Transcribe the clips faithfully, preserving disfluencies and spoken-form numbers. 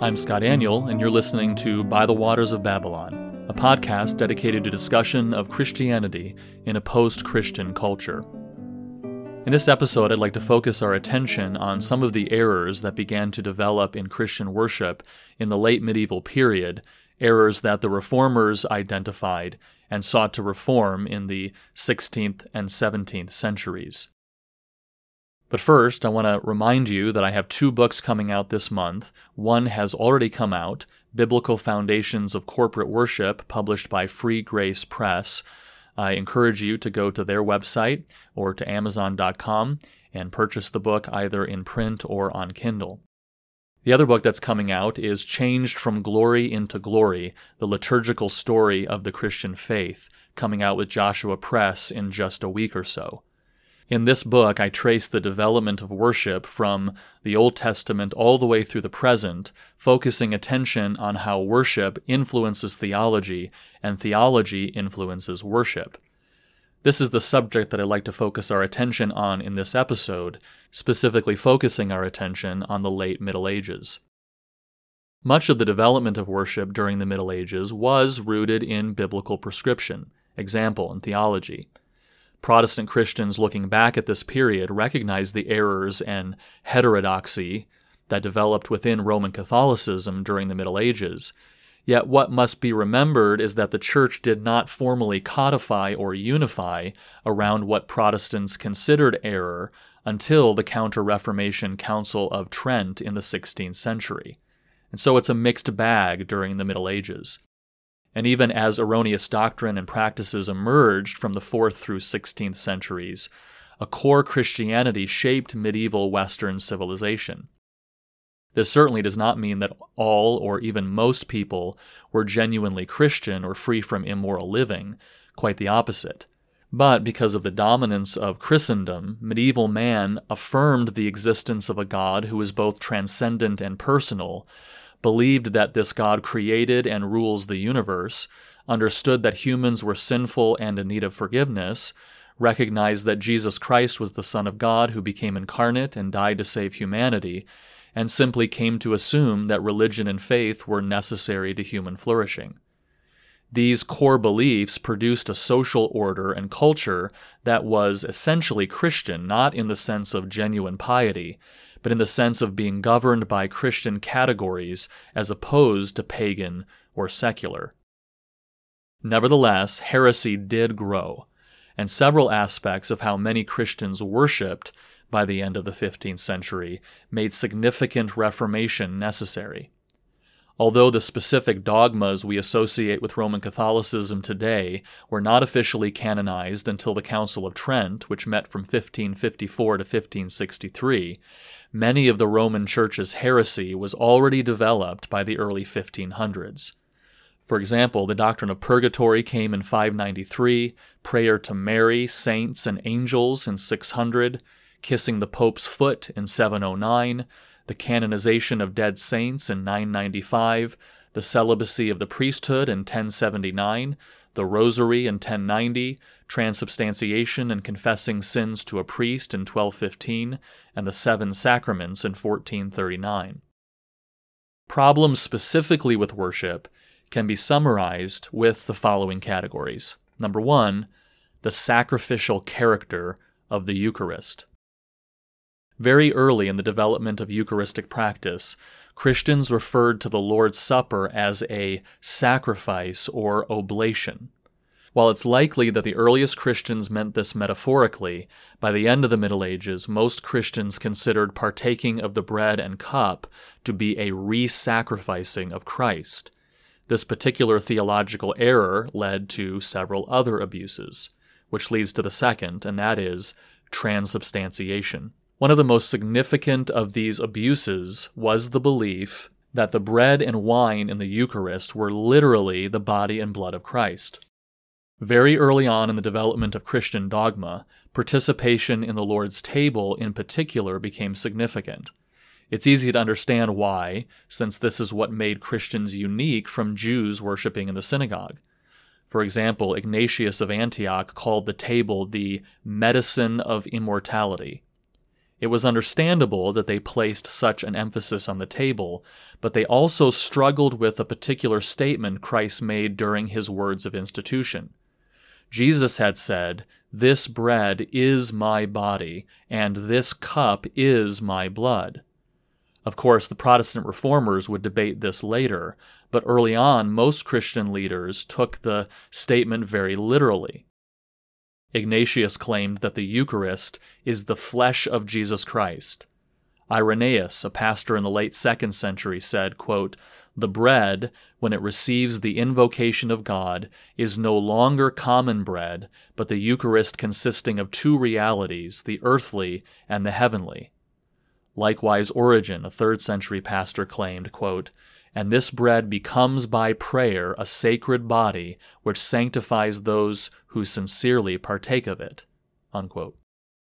I'm Scott Aniol, and you're listening to By the Waters of Babylon, a podcast dedicated to discussion of Christianity in a post-Christian culture. In this episode, I'd like to focus our attention on some of the errors that began to develop in Christian worship in the late medieval period, errors that the Reformers identified and sought to reform in the sixteenth and seventeenth centuries. But first, I want to remind you that I have two books coming out this month. One has already come out, Biblical Foundations of Corporate Worship, published by Free Grace Press. I encourage you to go to their website or to amazon dot com and purchase the book either in print or on Kindle. The other book that's coming out is Changed from Glory into Glory, the liturgical story of the Christian faith, coming out with Joshua Press in just a week or so. In this book, I trace the development of worship from the Old Testament all the way through the present, focusing attention on how worship influences theology and theology influences worship. This is the subject that I'd like to focus our attention on in this episode, specifically focusing our attention on the late Middle Ages. Much of the development of worship during the Middle Ages was rooted in biblical prescription, example, and theology. Protestant Christians looking back at this period recognize the errors and heterodoxy that developed within Roman Catholicism during the Middle Ages. Yet what must be remembered is that the Church did not formally codify or unify around what Protestants considered error until the Counter-Reformation Council of Trent in the sixteenth century. And so it's a mixed bag during the Middle Ages. And even as erroneous doctrine and practices emerged from the fourth through sixteenth centuries, a core Christianity shaped medieval Western civilization. This certainly does not mean that all or even most people were genuinely Christian or free from immoral living, quite the opposite. But because of the dominance of Christendom, medieval man affirmed the existence of a God who is both transcendent and personal, believed that this God created and rules the universe, understood that humans were sinful and in need of forgiveness, recognized that Jesus Christ was the Son of God who became incarnate and died to save humanity, and simply came to assume that religion and faith were necessary to human flourishing. These core beliefs produced a social order and culture that was essentially Christian, not in the sense of genuine piety, but in the sense of being governed by Christian categories as opposed to pagan or secular. Nevertheless, heresy did grow, and several aspects of how many Christians worshipped by the end of the fifteenth century made significant reformation necessary. Although the specific dogmas we associate with Roman Catholicism today were not officially canonized until the Council of Trent, which met from fifteen fifty-four to fifteen sixty-three, many of the Roman Church's heresy was already developed by the early fifteen hundreds. For example, the doctrine of purgatory came in five ninety-three, prayer to Mary, saints, and angels in six hundred, kissing the Pope's foot in seven oh nine, the canonization of dead saints in nine ninety-five, the celibacy of the priesthood in ten seventy-nine, the rosary in ten ninety, transubstantiation and confessing sins to a priest in twelve fifteen, and the seven sacraments in fourteen thirty-nine. Problems specifically with worship can be summarized with the following categories. Number one, the sacrificial character of the Eucharist. Very early in the development of Eucharistic practice, Christians referred to the Lord's Supper as a sacrifice or oblation. While it's likely that the earliest Christians meant this metaphorically, by the end of the Middle Ages, most Christians considered partaking of the bread and cup to be a re-sacrificing of Christ. This particular theological error led to several other abuses, which leads to the second, and that is transubstantiation. One of the most significant of these abuses was the belief that the bread and wine in the Eucharist were literally the body and blood of Christ. Very early on in the development of Christian dogma, participation in the Lord's table in particular became significant. It's easy to understand why, since this is what made Christians unique from Jews worshiping in the synagogue. For example, Ignatius of Antioch called the table the medicine of immortality. It was understandable that they placed such an emphasis on the table, but they also struggled with a particular statement Christ made during his words of institution. Jesus had said, "This bread is my body, and this cup is my blood." Of course, the Protestant reformers would debate this later, but early on, most Christian leaders took the statement very literally. Ignatius claimed that the Eucharist is the flesh of Jesus Christ. Irenaeus, a pastor in the late second century, said, quote, "The bread, when it receives the invocation of God, is no longer common bread, but the Eucharist consisting of two realities, the earthly and the heavenly." Likewise, Origen, a third century pastor, claimed, quote, "And this bread becomes by prayer a sacred body which sanctifies those who sincerely partake of it." Unquote.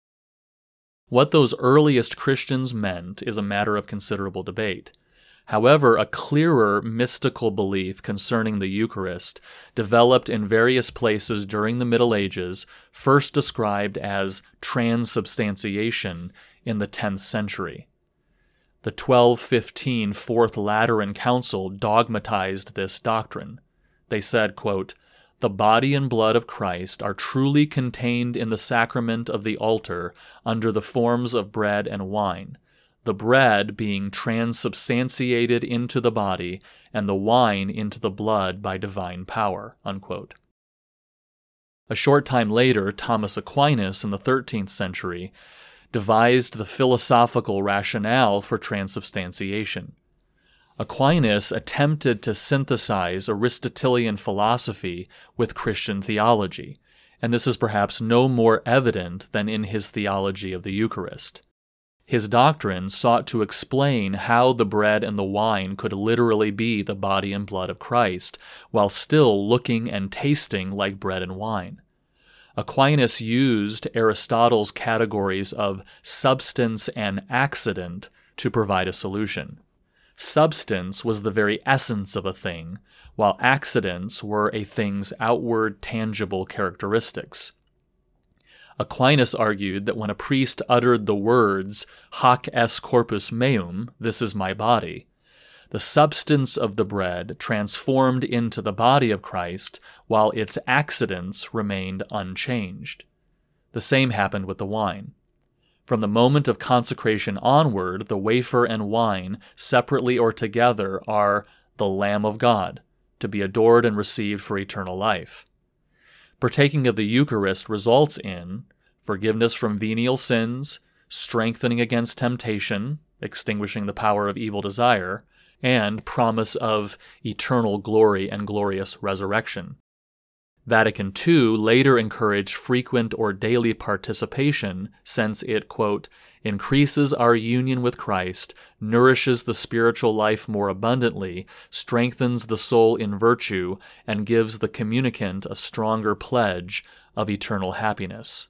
What those earliest Christians meant is a matter of considerable debate. However, a clearer mystical belief concerning the Eucharist developed in various places during the Middle Ages, first described as transubstantiation in the tenth century. The twelve fifteen Fourth Lateran Council dogmatized this doctrine. They said, quote, "The body and blood of Christ are truly contained in the sacrament of the altar under the forms of bread and wine, the bread being transubstantiated into the body and the wine into the blood by divine power." Unquote. A short time later, Thomas Aquinas in the thirteenth century devised the philosophical rationale for transubstantiation. Aquinas attempted to synthesize Aristotelian philosophy with Christian theology, and this is perhaps no more evident than in his theology of the Eucharist. His doctrine sought to explain how the bread and the wine could literally be the body and blood of Christ, while still looking and tasting like bread and wine. Aquinas used Aristotle's categories of substance and accident to provide a solution. Substance was the very essence of a thing, while accidents were a thing's outward, tangible characteristics. Aquinas argued that when a priest uttered the words, "Hoc est corpus meum," "this is my body," the substance of the bread transformed into the body of Christ, while its accidents remained unchanged. The same happened with the wine. From the moment of consecration onward, the wafer and wine, separately or together, are the Lamb of God, to be adored and received for eternal life. Partaking of the Eucharist results in forgiveness from venial sins, strengthening against temptation, extinguishing the power of evil desire, and promise of eternal glory and glorious resurrection. Vatican Two later encouraged frequent or daily participation since it, quote, "increases our union with Christ, nourishes the spiritual life more abundantly, strengthens the soul in virtue, and gives the communicant a stronger pledge of eternal happiness."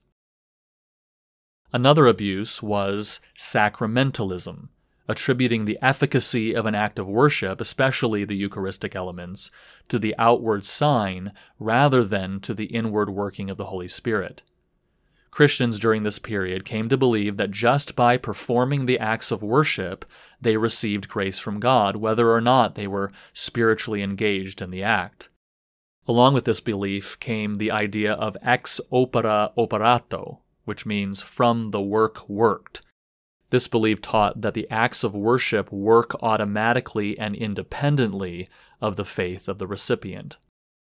Another abuse was sacramentalism, attributing the efficacy of an act of worship, especially the Eucharistic elements, to the outward sign rather than to the inward working of the Holy Spirit. Christians during this period came to believe that just by performing the acts of worship, they received grace from God, whether or not they were spiritually engaged in the act. Along with this belief came the idea of ex opere operato, which means from the work worked. This belief taught that the acts of worship work automatically and independently of the faith of the recipient.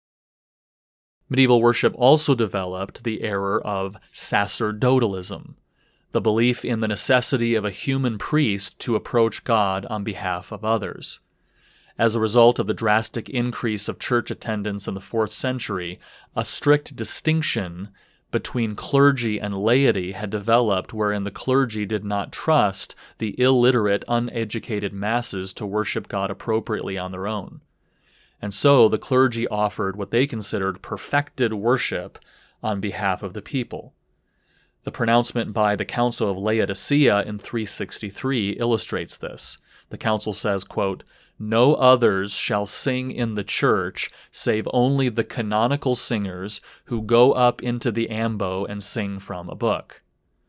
Medieval worship also developed the error of sacerdotalism, the belief in the necessity of a human priest to approach God on behalf of others. As a result of the drastic increase of church attendance in the fourth century, a strict distinction between clergy and laity had developed wherein the clergy did not trust the illiterate, uneducated masses to worship God appropriately on their own. And so the clergy offered what they considered perfected worship on behalf of the people. The pronouncement by the Council of Laodicea in three sixty-three illustrates this. The council says, quote, "No others shall sing in the church, save only the canonical singers who go up into the ambo and sing from a book."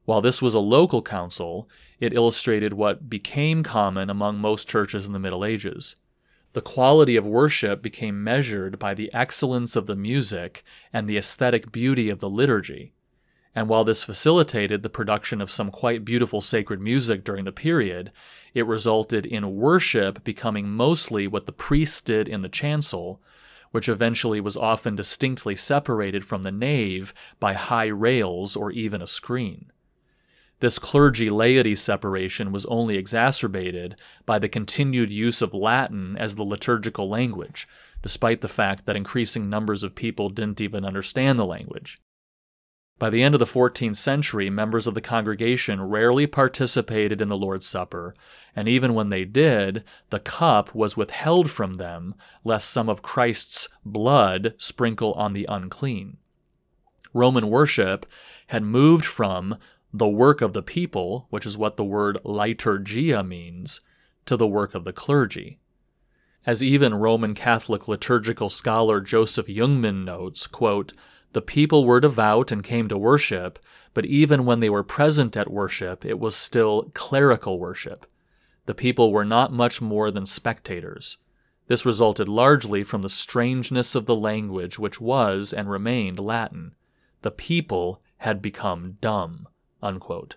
While this was a local council, it illustrated what became common among most churches in the Middle Ages. The quality of worship became measured by the excellence of the music and the aesthetic beauty of the liturgy. And while this facilitated the production of some quite beautiful sacred music during the period, it resulted in worship becoming mostly what the priests did in the chancel, which eventually was often distinctly separated from the nave by high rails or even a screen. This clergy-laity separation was only exacerbated by the continued use of Latin as the liturgical language, despite the fact that increasing numbers of people didn't even understand the language. By the end of the fourteenth century, members of the congregation rarely participated in the Lord's Supper, and even when they did, the cup was withheld from them, lest some of Christ's blood sprinkle on the unclean. Roman worship had moved from the work of the people, which is what the word liturgia means, to the work of the clergy. As even Roman Catholic liturgical scholar Joseph Jungmann notes, quote, "The people were devout and came to worship, but even when they were present at worship, it was still clerical worship. The people were not much more than spectators. This resulted largely from the strangeness of the language, which was and remained Latin. The people had become dumb." Unquote.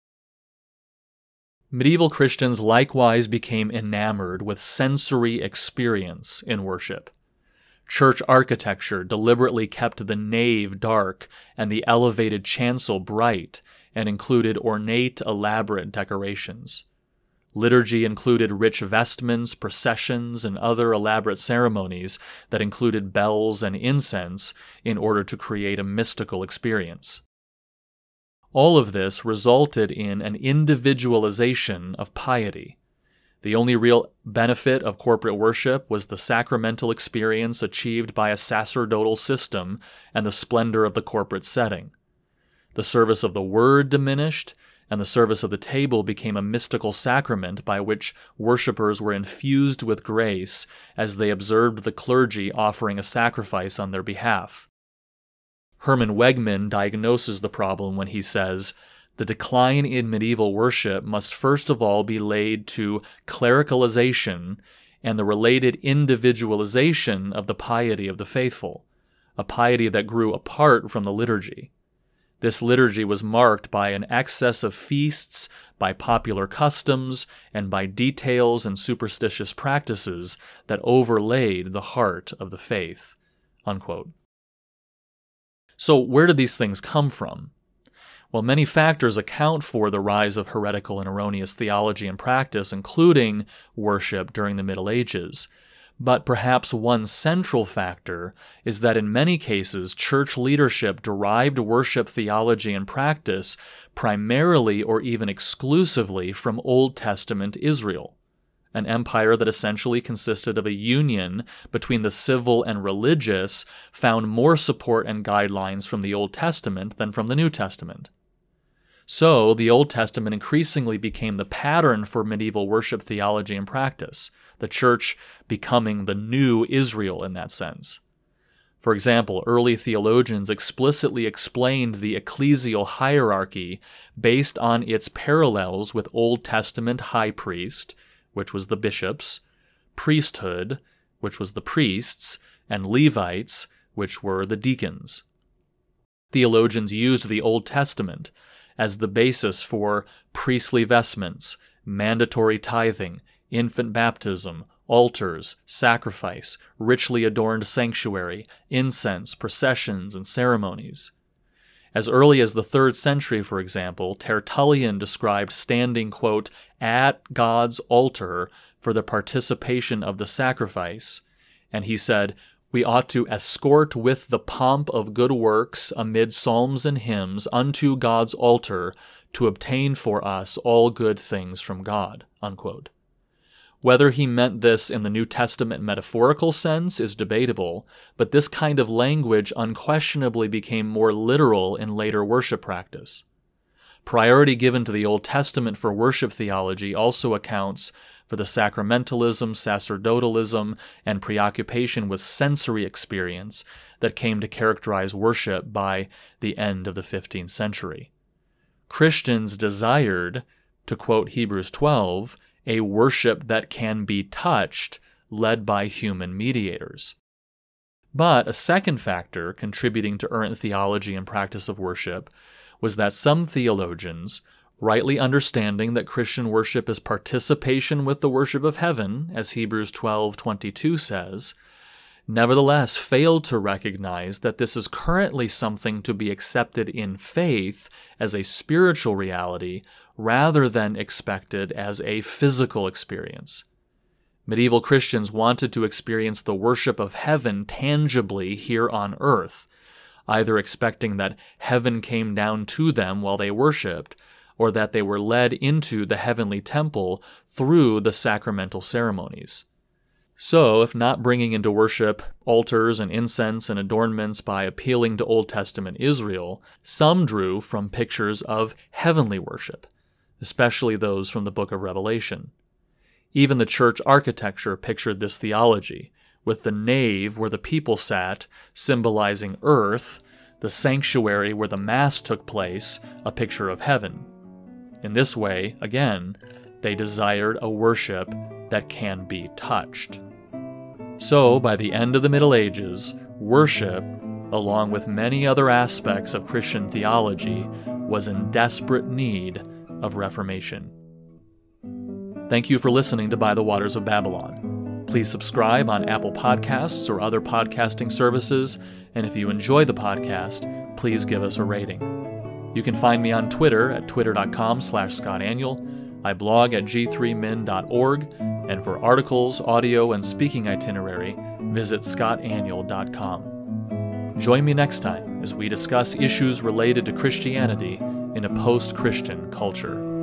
Medieval Christians likewise became enamored with sensory experience in worship. Church architecture deliberately kept the nave dark and the elevated chancel bright and included ornate, elaborate decorations. Liturgy included rich vestments, processions, and other elaborate ceremonies that included bells and incense in order to create a mystical experience. All of this resulted in an individualization of piety. The only real benefit of corporate worship was the sacramental experience achieved by a sacerdotal system and the splendor of the corporate setting. The service of the word diminished, and the service of the table became a mystical sacrament by which worshippers were infused with grace as they observed the clergy offering a sacrifice on their behalf. Herman Wegman diagnoses the problem when he says, "The decline in medieval worship must first of all be laid to clericalization and the related individualization of the piety of the faithful, a piety that grew apart from the liturgy. This liturgy was marked by an excess of feasts, by popular customs, and by details and superstitious practices that overlaid the heart of the faith." Unquote. So where did these things come from? Well, many factors account for the rise of heretical and erroneous theology and practice, including worship during the Middle Ages. But perhaps one central factor is that in many cases, church leadership derived worship theology and practice primarily or even exclusively from Old Testament Israel, an empire that essentially consisted of a union between the civil and religious, found more support and guidelines from the Old Testament than from the New Testament. So, the Old Testament increasingly became the pattern for medieval worship theology and practice, the church becoming the new Israel in that sense. For example, early theologians explicitly explained the ecclesial hierarchy based on its parallels with Old Testament high priest, which was the bishops, priesthood, which was the priests, and Levites, which were the deacons. Theologians used the Old Testament as the basis for priestly vestments, mandatory tithing, infant baptism, altars, sacrifice, richly adorned sanctuary, incense, processions, and ceremonies. As early as the third century, for example, Tertullian described standing, quote, "at God's altar for the participation of the sacrifice," and he said, "We ought to escort with the pomp of good works amid psalms and hymns unto God's altar to obtain for us all good things from God," unquote. Whether he meant this in the New Testament metaphorical sense is debatable, but this kind of language unquestionably became more literal in later worship practice. Priority given to the Old Testament for worship theology also accounts for the sacramentalism, sacerdotalism, and preoccupation with sensory experience that came to characterize worship by the end of the fifteenth century. Christians desired, to quote Hebrews twelve, a worship that can be touched, led by human mediators. But a second factor contributing to errant theology and practice of worship was that some theologians, rightly understanding that Christian worship is participation with the worship of heaven, as Hebrews twelve twenty-two says, nevertheless failed to recognize that this is currently something to be accepted in faith as a spiritual reality rather than expected as a physical experience. Medieval Christians wanted to experience the worship of heaven tangibly here on earth, either expecting that heaven came down to them while they worshipped, or that they were led into the heavenly temple through the sacramental ceremonies. So, if not bringing into worship altars and incense and adornments by appealing to Old Testament Israel, some drew from pictures of heavenly worship, especially those from the book of Revelation. Even the church architecture pictured this theology, with the nave where the people sat symbolizing earth, the sanctuary where the Mass took place a picture of heaven. In this way, again, they desired a worship that can be touched. So, by the end of the Middle Ages, worship, along with many other aspects of Christian theology, was in desperate need of reformation. Thank you for listening to By the Waters of Babylon. Please subscribe on Apple Podcasts or other podcasting services, and if you enjoy the podcast, please give us a rating. You can find me on Twitter at twitter.com slash Scott Aniol. I blog at g three min dot org, and for articles, audio, and speaking itinerary, visit scott aniol dot com. Join me next time as we discuss issues related to Christianity in a post-Christian culture.